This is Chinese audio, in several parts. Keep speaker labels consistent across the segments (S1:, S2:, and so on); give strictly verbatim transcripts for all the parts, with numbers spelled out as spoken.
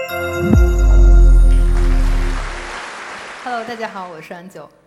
S1: Hello， 大家好，我是安九。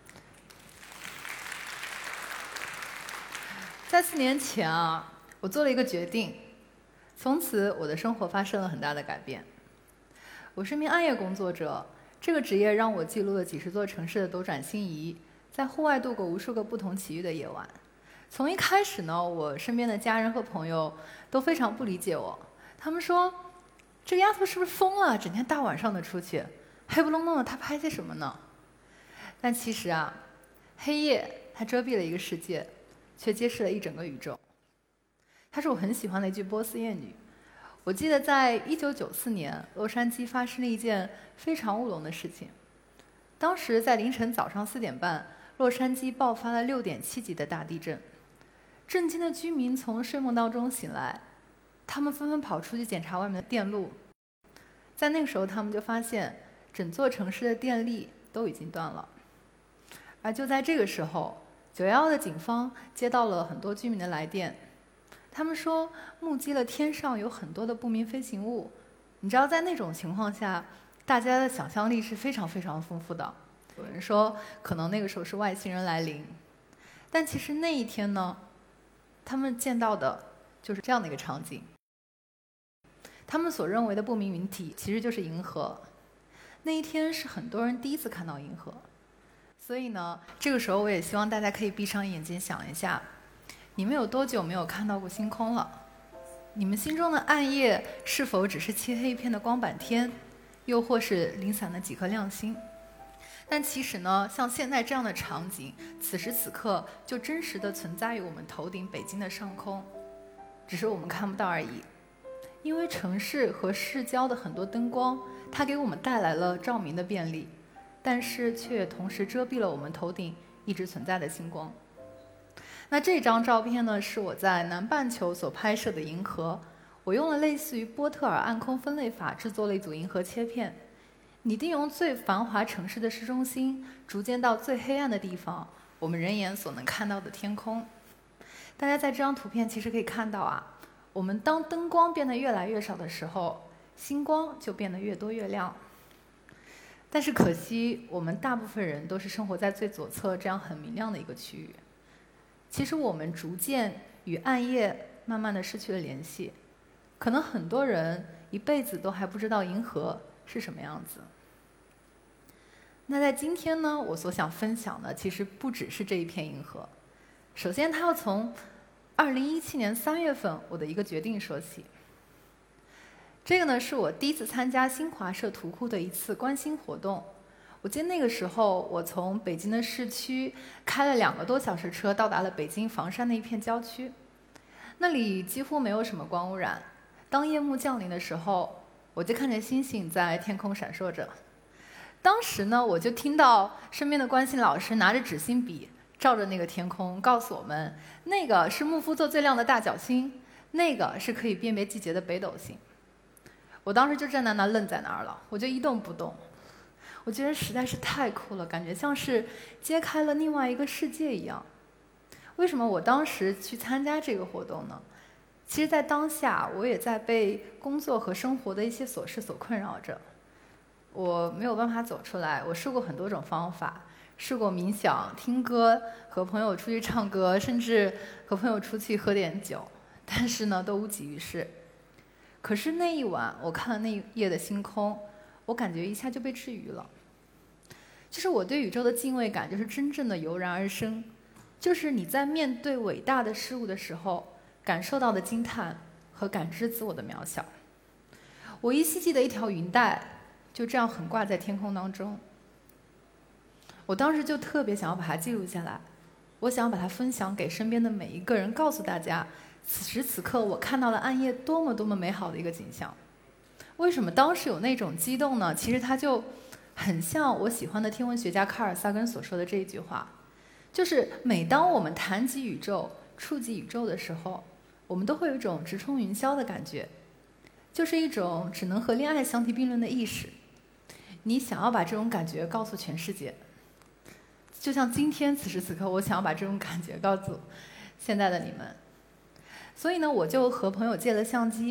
S1: 在四年前啊，我做了一个决定，从此我的生活发生了很大的改变。我是名暗夜工作者，这个职业让我记录了几十座城市的斗转星移，在户外度过无数个不同奇遇的夜晚。从一开始呢，我身边的家人和朋友都非常不理解我，他们说：“这个丫头是不是疯了？整天大晚上的出去，黑不隆咚的，她拍些什么呢？”但其实啊，黑夜它遮蔽了一个世界，却揭示了一整个宇宙。它是我很喜欢的一句波斯谚语。我记得在一九九四年，洛杉矶发生了一件非常乌龙的事情。当时在凌晨早上四点半，洛杉矶爆发了六点七级的大地震。震惊的居民从睡梦当中醒来，他们纷纷跑出去检查外面的电路。在那个时候，他们就发现整座城市的电力都已经断了。而就在这个时候，九一一的警方接到了很多居民的来电，他们说目击了天上有很多的不明飞行物。你知道，在那种情况下，大家的想象力是非常非常丰富的。有人说，可能那个时候是外星人来临，但其实那一天呢，他们见到的就是这样的一个场景。他们所认为的不明云体，其实就是银河。那一天是很多人第一次看到银河。所以呢，这个时候我也希望大家可以闭上眼睛想一下，你们有多久没有看到过星空了？你们心中的暗夜是否只是漆黑一片的光板天，又或是零散的几颗亮星？但其实呢，像现在这样的场景，此时此刻就真实的存在于我们头顶北京的上空，只是我们看不到而已。因为城市和市郊的很多灯光，它给我们带来了照明的便利，但是却也同时遮蔽了我们头顶一直存在的星光。那这张照片呢，是我在南半球所拍摄的银河。我用了类似于波特尔暗空分类法制作了一组银河切片，拟定由最繁华城市的市中心，逐渐到最黑暗的地方，我们人眼所能看到的天空。大家在这张图片其实可以看到啊，我们当灯光变得越来越少的时候，星光就变得越多越亮。但是可惜，我们大部分人都是生活在最左侧这样很明亮的一个区域。其实我们逐渐与暗夜慢慢的失去了联系，可能很多人一辈子都还不知道银河是什么样子。那在今天呢，我所想分享的其实不只是这一片银河。首先，它要从二零一七年三月份我的一个决定说起。这个呢，是我第一次参加新华社图库的一次观星活动。我记得那个时候，我从北京的市区开了两个多小时车，到达了北京房山的一片郊区。那里几乎没有什么光污染。当夜幕降临的时候，我就看见星星在天空闪烁着。当时呢，我就听到身边的观星老师拿着纸芯笔，照着那个天空，告诉我们，那个是木夫座最亮的大角星，那个是可以辨别季节的北斗星。我当时就站在那愣在那儿了，我就一动不动。我觉得实在是太酷了，感觉像是揭开了另外一个世界一样。为什么我当时去参加这个活动呢？其实在当下，我也在被工作和生活的一些琐事所困扰着。我没有办法走出来，我试过很多种方法，试过冥想、听歌、和朋友出去唱歌，甚至和朋友出去喝点酒，但是呢，都无济于事。可是那一晚，我看了那一夜的星空，我感觉一下就被治愈了。就是我对宇宙的敬畏感，就是真正的油然而生，就是你在面对伟大的事物的时候，感受到的惊叹和感知自我的渺小。我依稀记得一条云带，就这样横挂在天空当中。我当时就特别想要把它记录下来，我想要把它分享给身边的每一个人，告诉大家，此时此刻我看到了暗夜多么多么美好的一个景象。为什么当时有那种激动呢？其实它就很像我喜欢的天文学家卡尔萨根所说的这一句话，就是每当我们谈及宇宙、触及宇宙的时候，我们都会有一种直冲云霄的感觉，就是一种只能和恋爱相提并论的意识。你想要把这种感觉告诉全世界，就像今天此时此刻，我想要把这种感觉告诉现在的你们。所以呢，我就和朋友借了相机，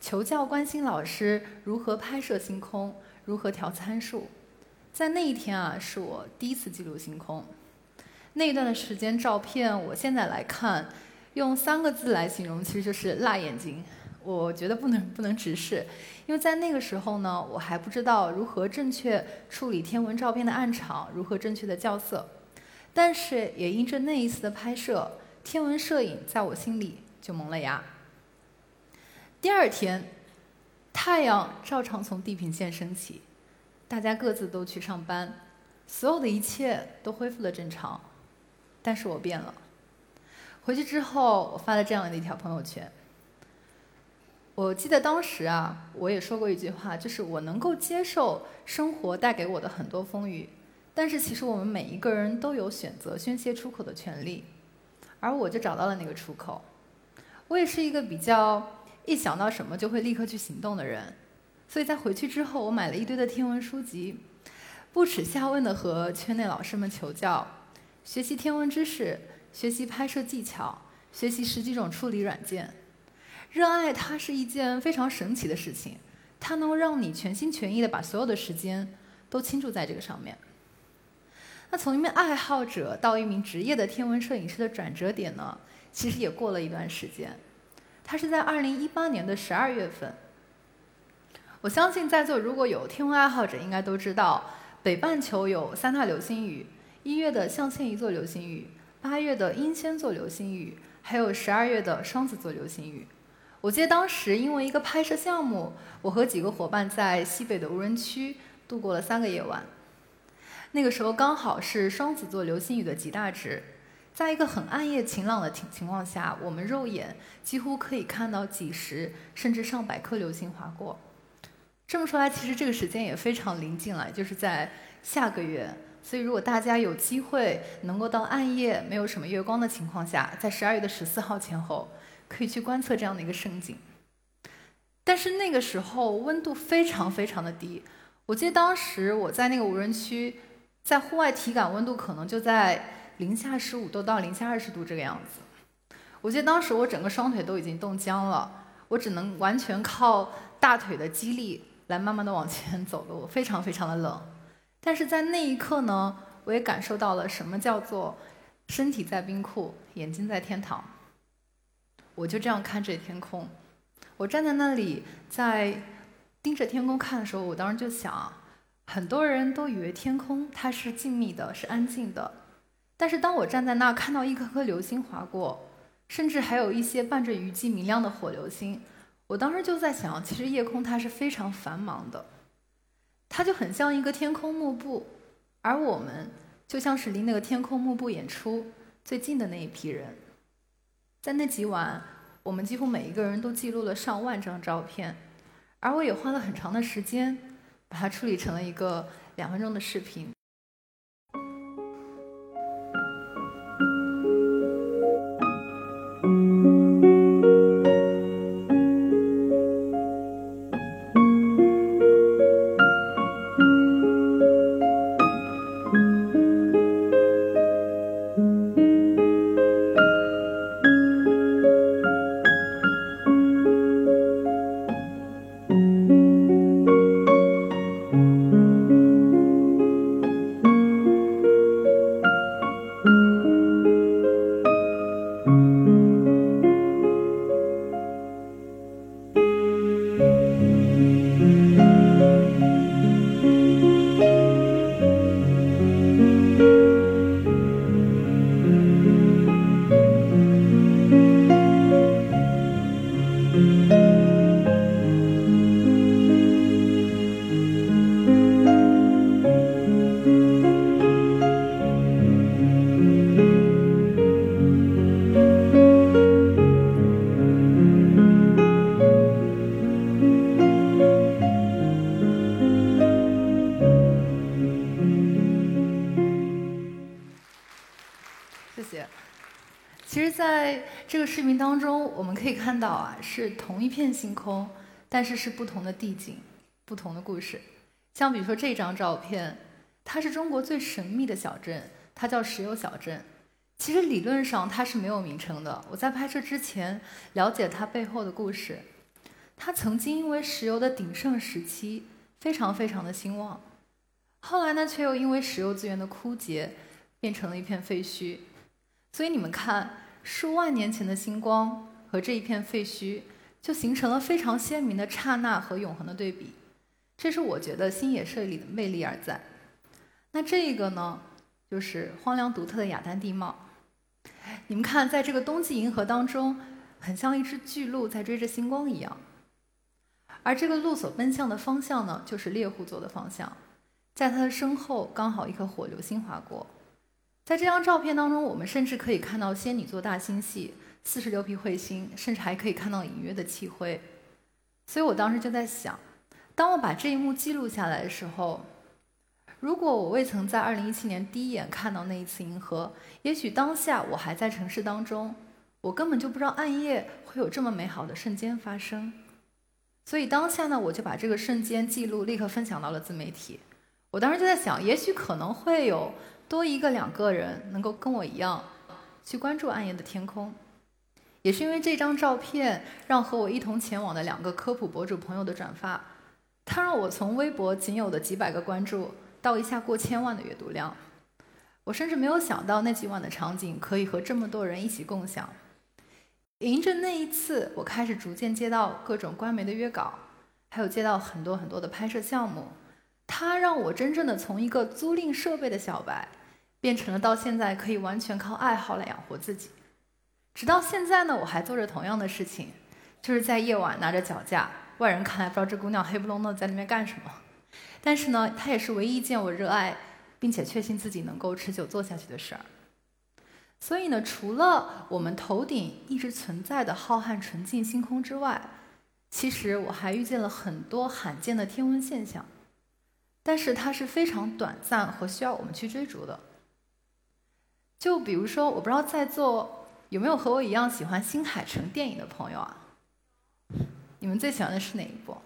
S1: 求教关心老师如何拍摄星空，如何调参数。在那一天啊，是我第一次记录星空。那一段的时间照片，我现在来看，用三个字来形容，其实就是辣眼睛。我觉得不能不能直视，因为在那个时候呢，我还不知道如何正确处理天文照片的暗场，如何正确的校色。但是也因着那一次的拍摄，天文摄影在我心里就萌了芽。第二天，太阳照常从地平线升起，大家各自都去上班，所有的一切都恢复了正常。但是我变了。回去之后，我发了这样的一条朋友圈。我记得当时啊，我也说过一句话，就是我能够接受生活带给我的很多风雨，但是其实我们每一个人都有选择宣泄出口的权利，而我就找到了那个出口。我也是一个比较一想到什么就会立刻去行动的人，所以在回去之后，我买了一堆的天文书籍，不耻下问的和圈内老师们求教，学习天文知识，学习拍摄技巧，学习十几种处理软件。热爱它是一件非常神奇的事情，它能让你全心全意的把所有的时间都倾注在这个上面。那从一名爱好者到一名职业的天文摄影师的转折点呢，其实也过了一段时间。它是在二零一八年的十二月份。我相信在座如果有天文爱好者，应该都知道，北半球有三大流星雨：一月的象限一座流星雨，八月的英仙座流星雨，还有十二月的双子座流星雨。我记得当时因为一个拍摄项目，我和几个伙伴在西北的无人区度过了三个夜晚。那个时候刚好是双子座流星雨的极大值，在一个很暗夜晴朗的情况下，我们肉眼几乎可以看到几十甚至上百颗流星划过。这么说来，其实这个时间也非常临近了，就是在下个月。所以如果大家有机会能够到暗夜没有什么月光的情况下，在十二月的十四号前后，可以去观测这样的一个盛景。但是那个时候温度非常非常的低，我记得当时我在那个无人区，在户外体感温度可能就在零下十五度到零下二十度这个样子。我记得当时我整个双腿都已经冻僵了，我只能完全靠大腿的肌力来慢慢的往前走的，我非常非常的冷。但是在那一刻呢，我也感受到了什么叫做身体在冰库，眼睛在天堂。我就这样看着天空，我站在那里，在盯着天空看的时候，我当时就想，很多人都以为天空它是静谧的，是安静的。但是当我站在那看到一颗颗流星划过，甚至还有一些伴着雨季明亮的火流星，我当时就在想，其实夜空它是非常繁忙的，它就很像一个天空幕布，而我们就像是离那个天空幕布演出最近的那一批人。在那几晚，我们几乎每一个人都记录了上万张照片，而我也花了很长的时间把它处理成了一个两分钟的视频。谢谢。其实在这个视频当中，我们可以看到啊，是同一片星空，但是是不同的地景，不同的故事。像比如说这张照片，它是中国最神秘的小镇，它叫石油小镇。其实理论上它是没有名称的，我在拍摄之前了解它背后的故事。 它曾经因为石油的鼎盛时期非常非常的兴旺，后来呢却又因为石油资源的枯竭变成了一片废墟。所以你们看，数万年前的星光和这一片废墟就形成了非常鲜明的刹那和永恒的对比，这是我觉得星野摄里的魅力而在。那这个呢，就是荒凉独特的雅丹地貌。你们看，在这个冬季银河当中，很像一只巨鹿在追着星光一样，而这个鹿所奔向的方向呢，就是猎户座的方向。在它的身后刚好一颗火流星划过。在这张照片当中，我们甚至可以看到仙女座大星系、四十六批彗星，甚至还可以看到隐约的气辉。所以我当时就在想，当我把这一幕记录下来的时候，如果我未曾在二零一七年第一眼看到那一次银河，也许当下我还在城市当中，我根本就不知道暗夜会有这么美好的瞬间发生。所以当下呢，我就把这个瞬间记录立刻分享到了自媒体。我当时就在想，也许可能会有多一个两个人能够跟我一样去关注暗夜的天空。也是因为这张照片，让和我一同前往的两个科普博主朋友的转发，它让我从微博仅有的几百个关注到一下过千万的阅读量。我甚至没有想到那几晚的场景可以和这么多人一起共享。迎着那一次，我开始逐渐接到各种官媒的约稿，还有接到很多很多的拍摄项目。它让我真正的从一个租赁设备的小白，变成了到现在可以完全靠爱好来养活自己。直到现在呢，我还做着同样的事情，就是在夜晚拿着脚架，外人看来不知道这姑娘黑不隆咚在那边干什么。但是呢，它也是唯一一件我热爱并且确信自己能够持久做下去的事儿。所以呢，除了我们头顶一直存在的浩瀚纯净星空之外，其实我还遇见了很多罕见的天文现象，但是它是非常短暂和需要我们去追逐的。就比如说，我不知道在座有没有和我一样喜欢新海诚电影的朋友啊？你们最喜欢的是哪一部？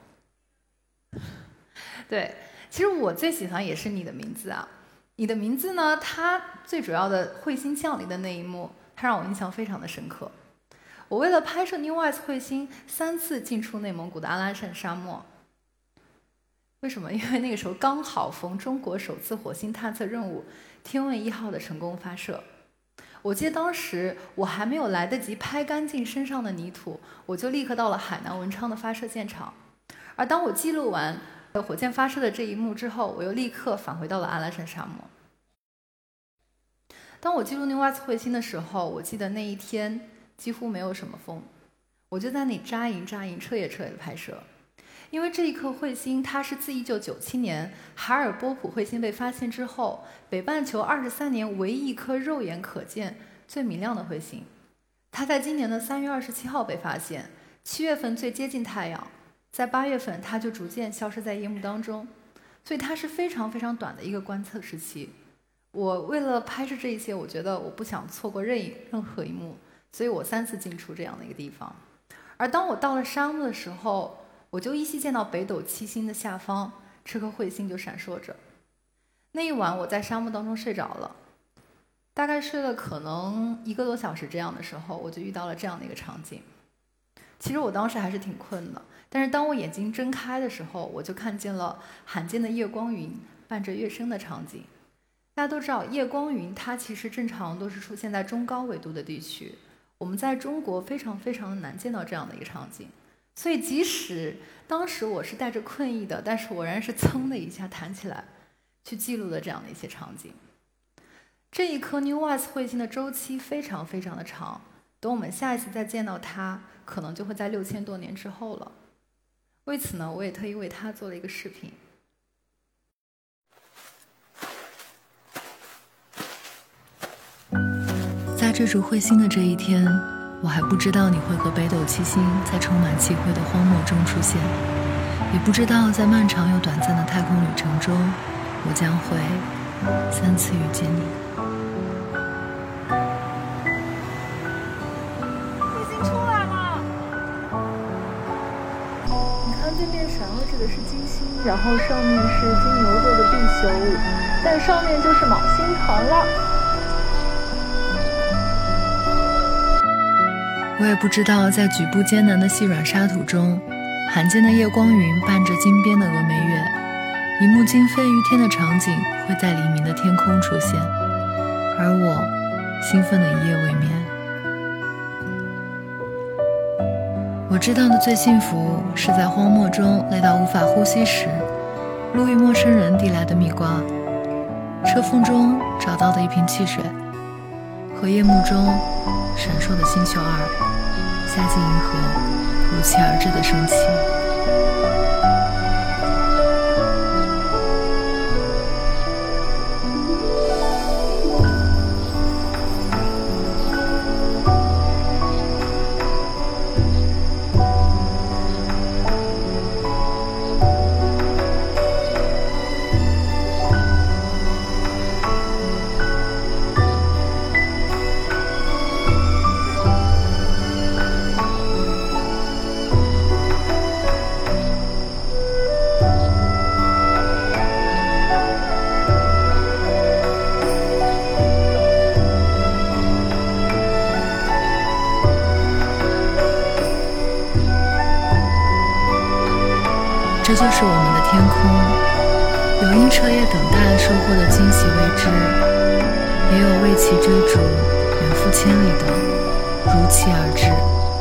S1: 对，其实我最喜欢也是你的名字啊。你的名字呢，它最主要的彗星降临的那一幕，它让我印象非常的深刻。我为了拍摄 New Ice 彗星，三次进出内蒙古的阿拉善沙漠。为什么？因为那个时候刚好逢中国首次火星探测任务天问一号的成功发射。我记得当时我还没有来得及拍干净身上的泥土，我就立刻到了海南文昌的发射现场。而当我记录完火箭发射的这一幕之后，我又立刻返回到了阿拉善沙漠。当我记录 New Ice 彗星的时候，我记得那一天几乎没有什么风，我就在那里扎营扎营，彻夜彻夜的拍摄。因为这一颗彗星，它是自一九九七年哈尔波普彗星被发现之后，北半球二十三年唯一一颗肉眼可见、最明亮的彗星。它在今年的三月二十七号被发现，七月份最接近太阳，在八月份它就逐渐消失在夜幕当中，所以它是非常非常短的一个观测时期。我为了拍摄这一些，我觉得我不想错过任意任何一幕，所以我三次进出这样的一个地方。而当我到了沙漠的时候，我就依稀见到北斗七星的下方，这颗彗星就闪烁着。那一晚我在沙漠当中睡着了，大概睡了可能一个多小时这样的时候，我就遇到了这样的一个场景。其实我当时还是挺困的，但是当我眼睛睁开的时候，我就看见了罕见的夜光云伴着乐声的场景。大家都知道，夜光云它其实正常都是出现在中高纬度的地区，我们在中国非常非常难见到这样的一个场景。所以即使当时我是带着困意的，但是我仍然是噌的一下弹起来，去记录了这样的一些场景。这一颗 New Ice 彗星的周期非常非常的长，等我们下一次再见到它，可能就会在六千多年之后了。为此呢，我也特意为它做了一个视频。
S2: 在追逐彗星的这一天，我还不知道你会和北斗七星在充满气灰的荒漠中出现，也不知道在漫长又短暂的太空旅程中，我将会三次遇见你。
S1: 彗星出来了！你看对面闪耀着的是金星，然后上面是金牛座的地球，再上面就是昴星团了。
S2: 我也不知道在举步艰难的细软沙土中， 罕见的夜光云伴着金边的峨眉月，一幕惊飞于天的场景会在黎明的天空出现，而我兴奋的一夜未眠。我知道的最幸福是在荒漠中累到无法呼吸时，路遇陌生人递来的蜜瓜，车缝中找到的一瓶汽水，和夜幕中闪烁的星宿二下进银河如期而至的升起。这就是我们的天空，有因彻夜等待收获的惊喜未知，也有为其追逐远赴千里的如期而至。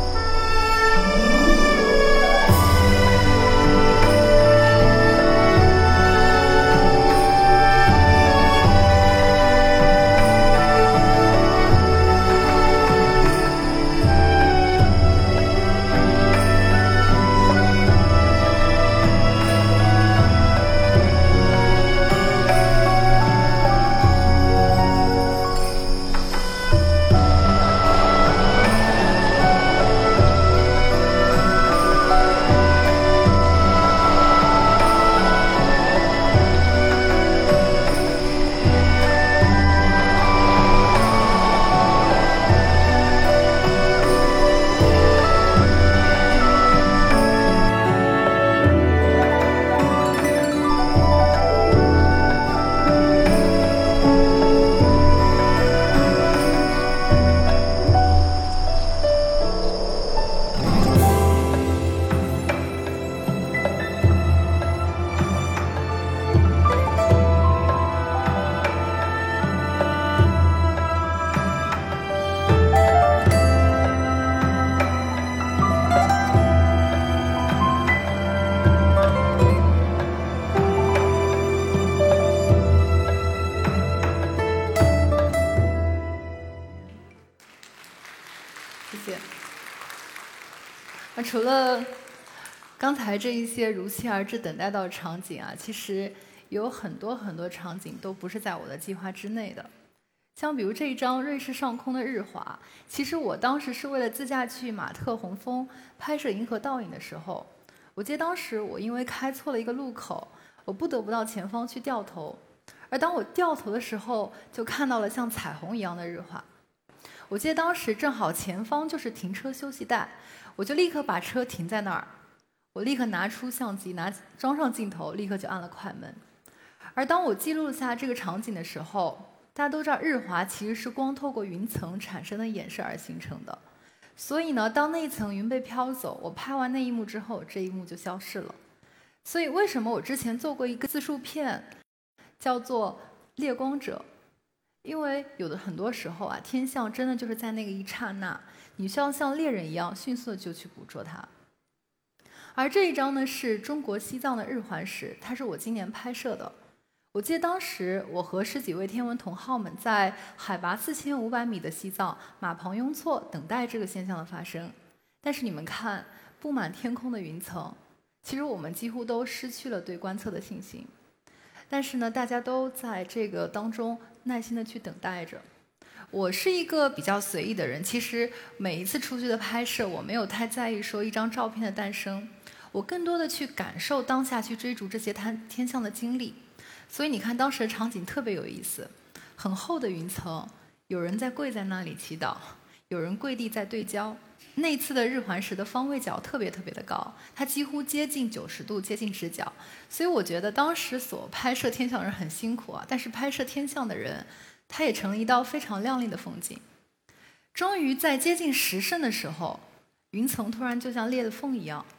S1: 那除了刚才这一些如期而至等待到的场景啊，其实有很多很多场景都不是在我的计划之内的。像比如这一张瑞士上空的日华，其实我当时是为了自驾去马特洪峰拍摄银河倒影的时候，我记得当时我因为开错了一个路口，我不得不到前方去掉头，而当我掉头的时候，就看到了像彩虹一样的日华。我记得当时正好前方就是停车休息带，我就立刻把车停在那儿，我立刻拿出相机，拿装上镜头，立刻就按了快门。而当我记录下这个场景的时候，大家都知道日华其实是光透过云层产生的衍射而形成的，所以呢，当那一层云被飘走，我拍完那一幕之后，这一幕就消失了。所以为什么我之前做过一个自述片，叫做《猎光者》？因为有的很多时候啊，天象真的就是在那个一刹那，你需要像猎人一样迅速的就去捕捉它。而这一张呢，是中国西藏的日环食，它是我今年拍摄的。我记得当时我和十几位天文同好们在海拔四千五百米的西藏马旁雍措等待这个现象的发生。但是你们看，布满天空的云层，其实我们几乎都失去了对观测的信心。但是呢，大家都在这个当中耐心的去等待着。我是一个比较随意的人，其实每一次出去的拍摄，我没有太在意说一张照片的诞生，我更多的去感受当下，去追逐这些天天象的经历。所以你看当时的场景特别有意思，很厚的云层，有人在跪在那里祈祷，有人跪地在对焦。那次的日环食的方位角特别特别的高，它几乎接近九十度，接近直角。所以我觉得当时所拍摄天象的人很辛苦啊，但是拍摄天象的人，它也成了一道非常亮丽的风景。终于在接近时辰的时候，云层突然就像裂了缝一样，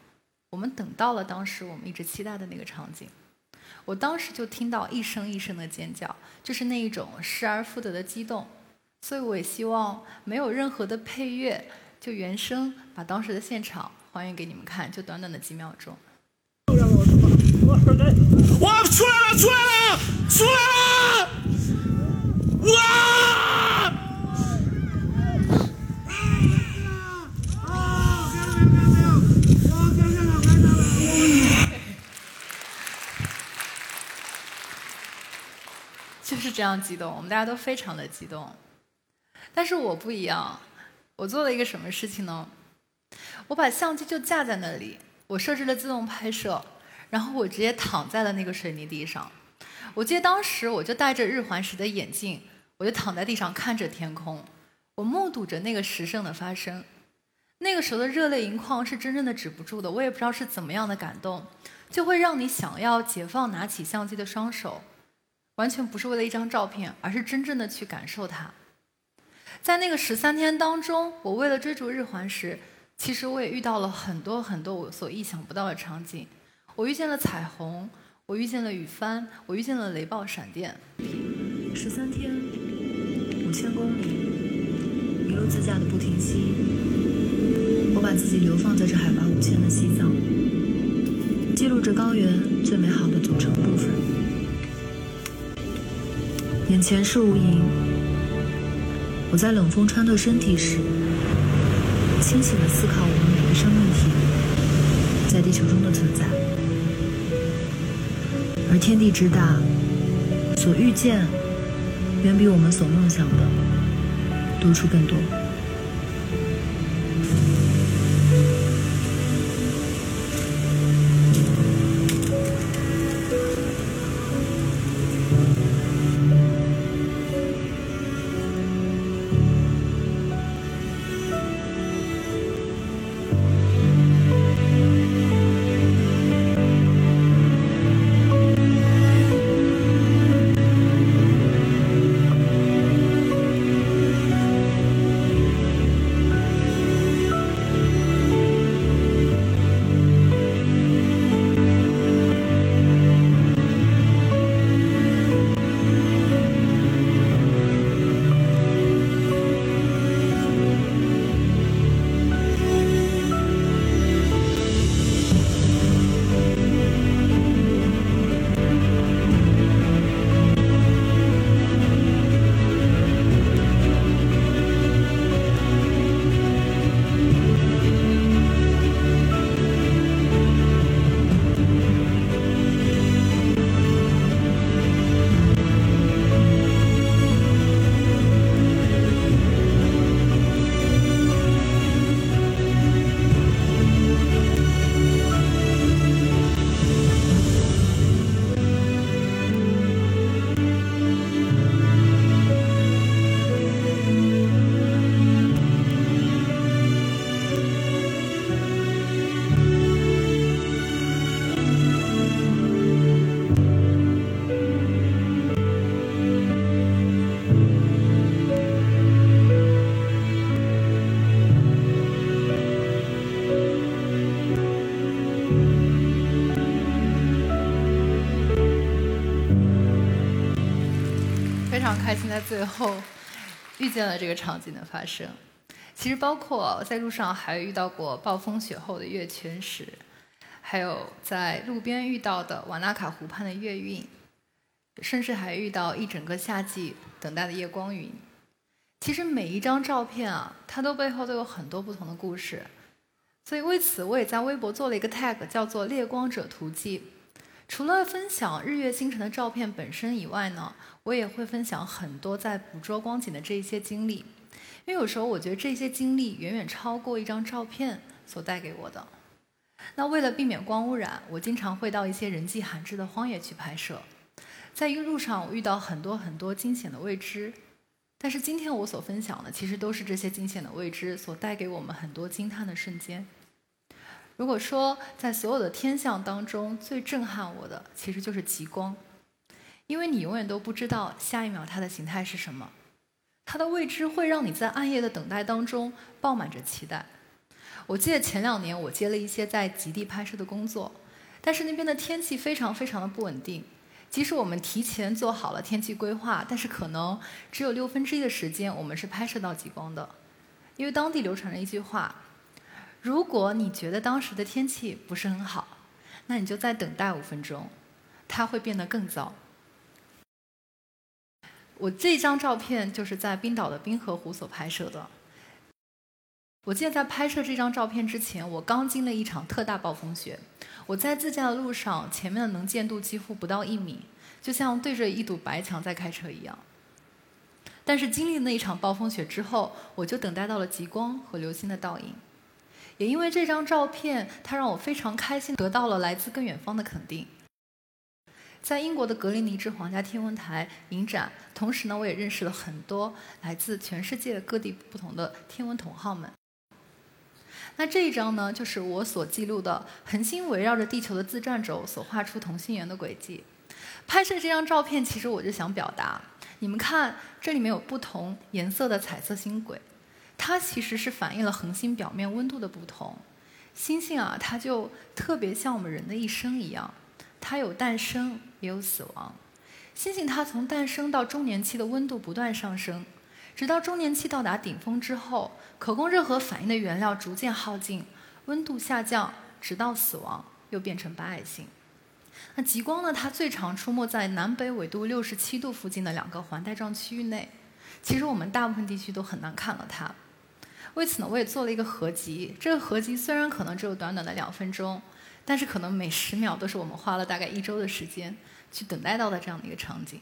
S1: 我们等到了当时我们一直期待的那个场景。我当时就听到一声一声的尖叫，就是那一种失而复得的激动。所以我也希望没有任何的配乐，就原声把当时的现场还原给你们看，就短短的几秒钟。
S3: 哇，出来了，出来了，出来了！哇！
S1: 就是这样激动，我们大家都非常的激动。但是我不一样，我做了一个什么事情呢？我把相机就架在那里，我设置了自动拍摄，然后我直接躺在了那个水泥地上。我记得当时我就戴着日环食的眼镜，我就躺在地上看着天空，我目睹着那个时胜的发生。那个时候的热泪盈眶是真正的止不住的，我也不知道是怎么样的感动，就会让你想要解放拿起相机的双手，完全不是为了一张照片，而是真正的去感受它。在那个十三天当中，我为了追逐日环食，其实我也遇到了很多很多我所意想不到的场景。我遇见了彩虹，我遇见了雨帆，我遇见了雷暴闪电。
S2: 十三天，五千公里，一路自驾的不停息。我把自己流放在这海拔五千的西藏，记录着高原最美好的组成部分。眼前是无垠，我在冷风穿透身体时，清醒地思考我们每个生命体在地球中的存在。而天地之大，所遇见远比我们所梦想的多出更多。
S1: 非常开心在最后遇见了这个场景的发生。其实包括在路上还遇到过暴风雪后的月全食，还有在路边遇到的瓦纳卡湖畔的月晕，甚至还遇到一整个夏季等待的夜光云。其实每一张照片啊，它都背后都有很多不同的故事。所以为此我也在微博做了一个 tag， 叫做猎光者图记。除了分享日月星辰的照片本身以外呢，我也会分享很多在捕捉光景的这一些经历。因为有时候我觉得这些经历远远超过一张照片所带给我的。那为了避免光污染，我经常会到一些人迹罕至的荒野去拍摄。在一个路上我遇到很多很多惊险的未知，但是今天我所分享的其实都是这些惊险的未知所带给我们很多惊叹的瞬间。如果说在所有的天象当中最震撼我的其实就是极光，因为你永远都不知道下一秒它的形态是什么，它的未知会让你在暗夜的等待当中抱满着期待。 我记得前两年我接了一些在极地拍摄的工作，但是那边的天气非常非常的不稳定。即使我们提前做好了天气规划，但是可能只有六分之一的时间我们是拍摄到极光的。因为当地流传着一句话，如果你觉得当时的天气不是很好，那你就再等待五分钟，它会变得更糟。我这张照片就是在冰岛的冰河湖所拍摄的。我记得在拍摄这张照片之前，我刚经历了一场特大暴风雪。我在自驾的路上，前面的能见度几乎不到一米，就像对着一堵白墙在开车一样。但是经历了那一场暴风雪之后，我就等待到了极光和流星的倒影。也因为这张照片，它让我非常开心，得到了来自更远方的肯定。在英国的格林尼治皇家天文台影展，同时呢，我也认识了很多来自全世界各地不同的天文同好们。那这一张呢，就是我所记录的恒星围绕着地球的自转轴所画出同心圆的轨迹。拍摄这张照片，其实我就想表达，你们看，这里面有不同颜色的彩色星轨，它其实是反映了恒星表面温度的不同。星星啊，它就特别像我们人的一生一样，它有诞生，也有死亡。星星它从诞生到中年期的温度不断上升，直到中年期到达顶峰之后，可供热核反应的原料逐渐耗尽，温度下降，直到死亡，又变成白矮星。那极光呢，它最常出没在南北纬度六十七度附近的两个环带状区域内。其实我们大部分地区都很难看到它。为此呢，我也做了一个合集。这个合集虽然可能只有短短的两分钟，但是可能每十秒都是我们花了大概一周的时间去等待到的这样的一个场景。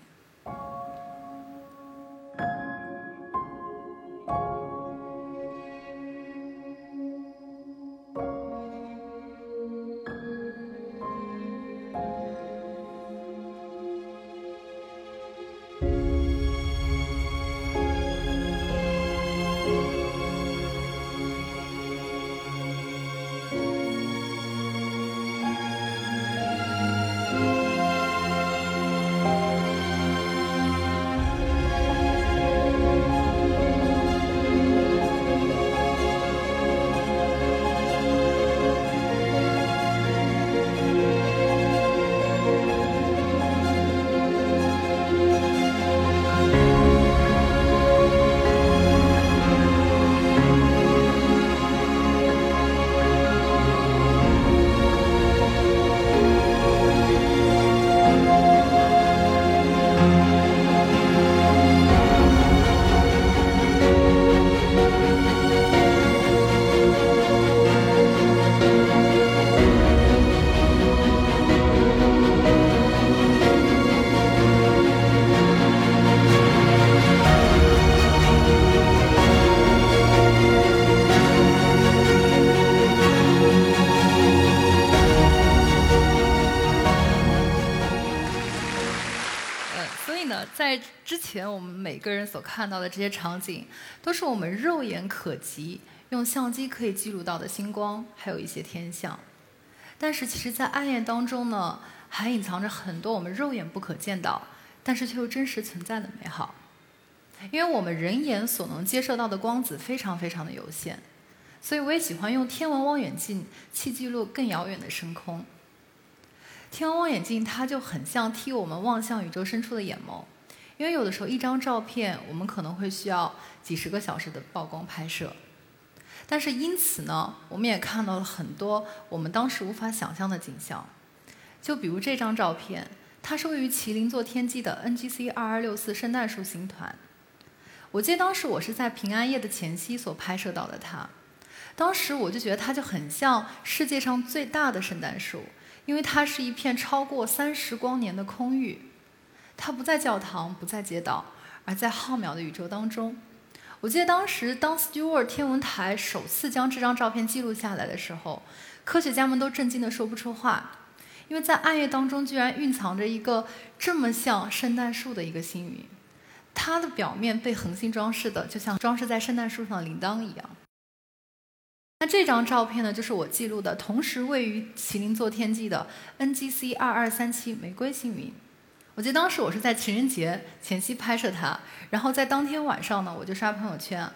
S1: 在之前我们每个人所看到的这些场景，都是我们肉眼可及、用相机可以记录到的星光，还有一些天象。但是其实在暗夜当中呢，还隐藏着很多我们肉眼不可见到，但是却又真实存在的美好。因为我们人眼所能接受到的光子非常非常的有限，所以我也喜欢用天文望远镜去记录更遥远的深空。天文望远镜它就很像替我们望向宇宙深处的眼眸，因为有的时候一张照片我们可能会需要几十个小时的曝光拍摄，但是因此呢，我们也看到了很多我们当时无法想象的景象。就比如这张照片，它是位于麒麟座天际的 N G C 二二六四圣诞树星团。我记得当时我是在平安夜的前夕所拍摄到的它，当时我就觉得它就很像世界上最大的圣诞树，因为它是一片超过三十光年的空域，它不在教堂，不在街道，而在浩渺的宇宙当中。我记得当时当 Stewart 天文台首次将这张照片记录下来的时候，科学家们都震惊得说不出话，因为在暗夜当中居然蕴藏着一个这么像圣诞树的一个星云，它的表面被恒星装饰的就像装饰在圣诞树上的铃铛一样。那这张照片呢，就是我记录的同时位于麒麟座天际的 N G C 二二三七玫瑰星云。我记得当时我是在情人节前夕拍摄它，然后在当天晚上呢，我就刷朋友圈，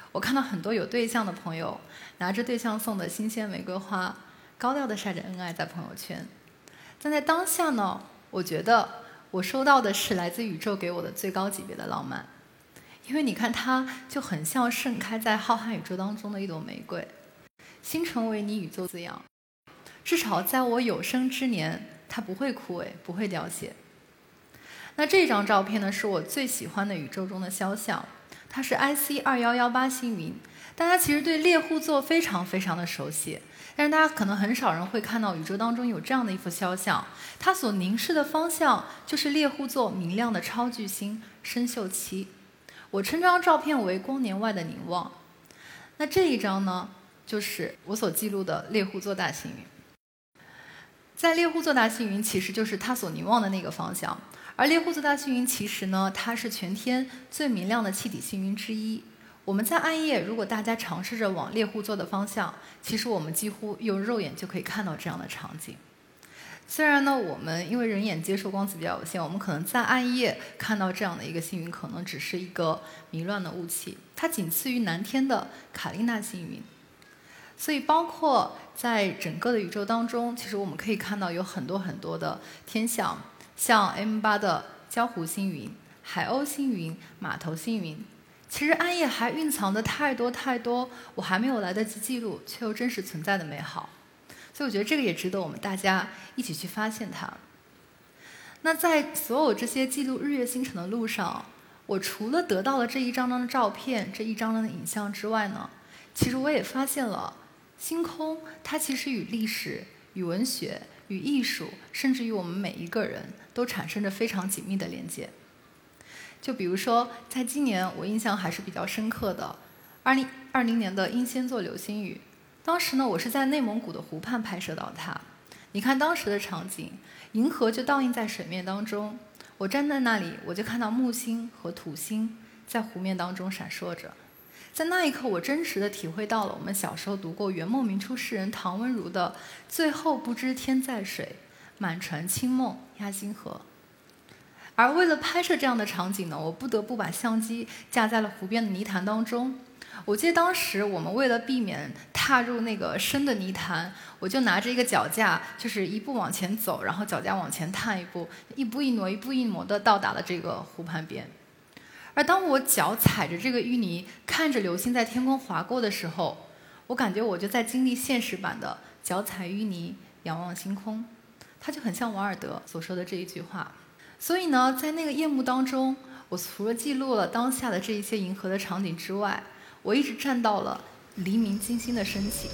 S1: 我看到很多有对象的朋友拿着对象送的新鲜玫瑰花，高调的晒着恩爱在朋友圈。但在当下呢，我觉得我收到的是来自宇宙给我的最高级别的浪漫。因为你看，它就很像盛开在浩瀚宇宙当中的一朵玫瑰，星辰为你宇宙滋养。至少在我有生之年，它不会枯萎，不会凋谢。那这张照片呢，是我最喜欢的宇宙中的肖像，它是 I C 二一一八星云。大家其实对猎户座非常非常的熟悉，但是大家可能很少人会看到宇宙当中有这样的一幅肖像，它所凝视的方向就是猎户座明亮的超巨星参宿七。我称这张照片为光年外的凝望。那这一张呢，就是我所记录的猎户座大星云。在猎户座大星云其实就是它所凝望的那个方向，而猎户座大星云其实呢，它是全天最明亮的气体星云之一。我们在暗夜，如果大家尝试着往猎户座的方向，其实我们几乎用肉眼就可以看到这样的场景。虽然呢，我们因为人眼接受光子比较有限，我们可能在暗夜看到这样的一个星云，可能只是一个迷乱的雾气，它仅次于南天的卡利纳星云。所以包括在整个的宇宙当中，其实我们可以看到有很多很多的天象，像 M 八 的焦湖星云、海鸥星云、马头星云。其实暗夜还蕴藏着太多太多我还没有来得及记录却又真实存在的美好，所以我觉得这个也值得我们大家一起去发现它。那在所有这些记录日月星辰的路上，我除了得到了这一张张的照片，这一张张的影像之外呢，其实我也发现了星空它其实与历史、与文学、与艺术，甚至于我们每一个人都产生着非常紧密的连接。就比如说，在今年我印象还是比较深刻的二零二零年的英仙座流星雨。当时呢，我是在内蒙古的湖畔拍摄到它。你看当时的场景，银河就倒映在水面当中，我站在那里，我就看到木星和土星在湖面当中闪烁着。在那一刻，我真实的体会到了我们小时候读过元末明初诗人唐文儒的“最后不知天在水，满船清梦压星河”。而为了拍摄这样的场景呢，我不得不把相机架在了湖边的泥潭当中。我记得当时我们为了避免踏入那个深的泥潭，我就拿着一个脚架，就是一步往前走，然后脚架往前探一步，一步一挪，一步一挪的到达了这个湖畔边。而当我脚踩着这个淤泥，看着流星在天空划过的时候，我感觉我就在经历现实版的脚踩淤泥，仰望星空。它就很像王尔德所说的这一句话。所以呢，在那个夜幕当中，我除了记录了当下的这一些银河的场景之外，我一直站到了黎明金星的升起。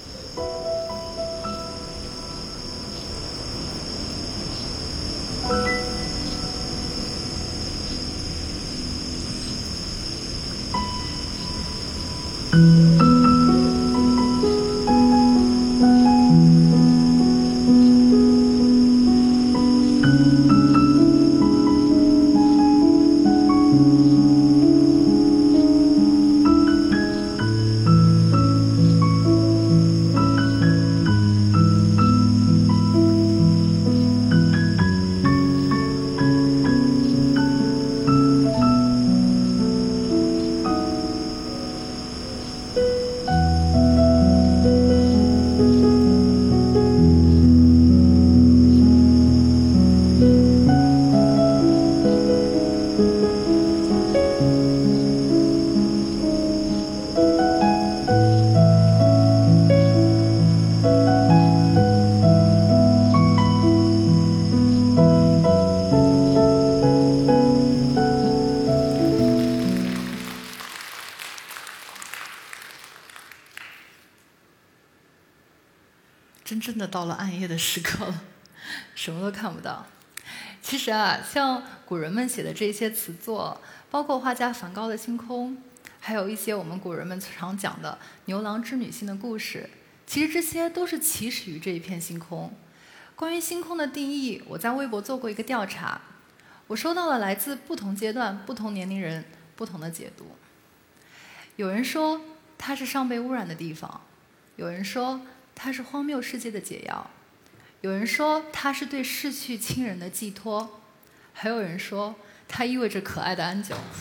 S1: 真正的到了暗夜的时刻了，什么都看不到。其实啊，像古人们写的这些词作，包括画家梵高的星空，还有一些我们古人们常讲的牛郎织女星的故事，其实这些都是起始于这一片星空。关于星空的定义，我在微博做过一个调查，我收到了来自不同阶段、不同年龄人不同的解读。有人说它是尚被污染的地方，有人说它是荒谬世界的解药，有人说它是对逝去亲人的寄托，还有人说它意味着可爱的安久。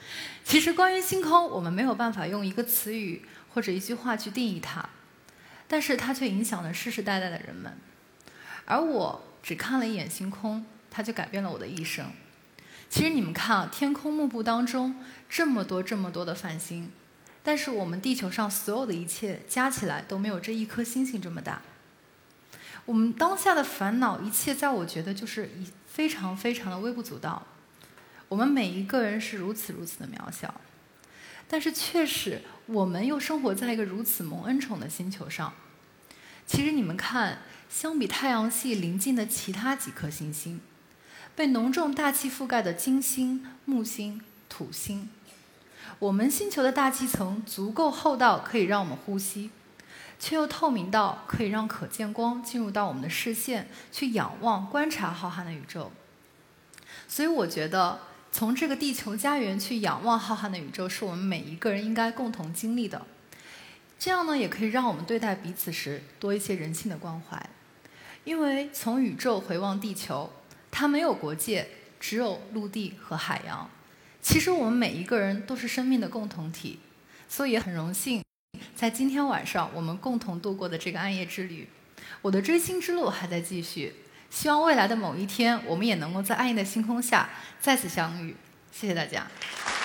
S1: 其实关于星空，我们没有办法用一个词语或者一句话去定义它，但是它却影响了世世代代的人们。而我只看了一眼星空，它就改变了我的一生。其实你们看啊，天空幕布当中这么多这么多的繁星，但是我们地球上所有的一切加起来都没有这一颗星星这么大。我们当下的烦恼，一切在我觉得就是非常非常的微不足道。我们每一个人是如此如此的渺小，但是确实我们又生活在一个如此蒙恩宠的星球上。其实你们看，相比太阳系邻近的其他几颗行星，被浓重大气覆盖的金星、木星、土星，我们星球的大气层足够厚到可以让我们呼吸，却又透明到可以让可见光进入到我们的视线，去仰望观察浩瀚的宇宙。所以我觉得从这个地球家园去仰望浩瀚的宇宙，是我们每一个人应该共同经历的。这样呢，也可以让我们对待彼此时多一些人性的关怀。因为从宇宙回望地球，它没有国界，只有陆地和海洋。其实我们每一个人都是生命的共同体，所以也很荣幸在今天晚上我们共同度过的这个暗夜之旅。我的追星之路还在继续，希望未来的某一天，我们也能够在暗夜的星空下再次相遇。谢谢大家。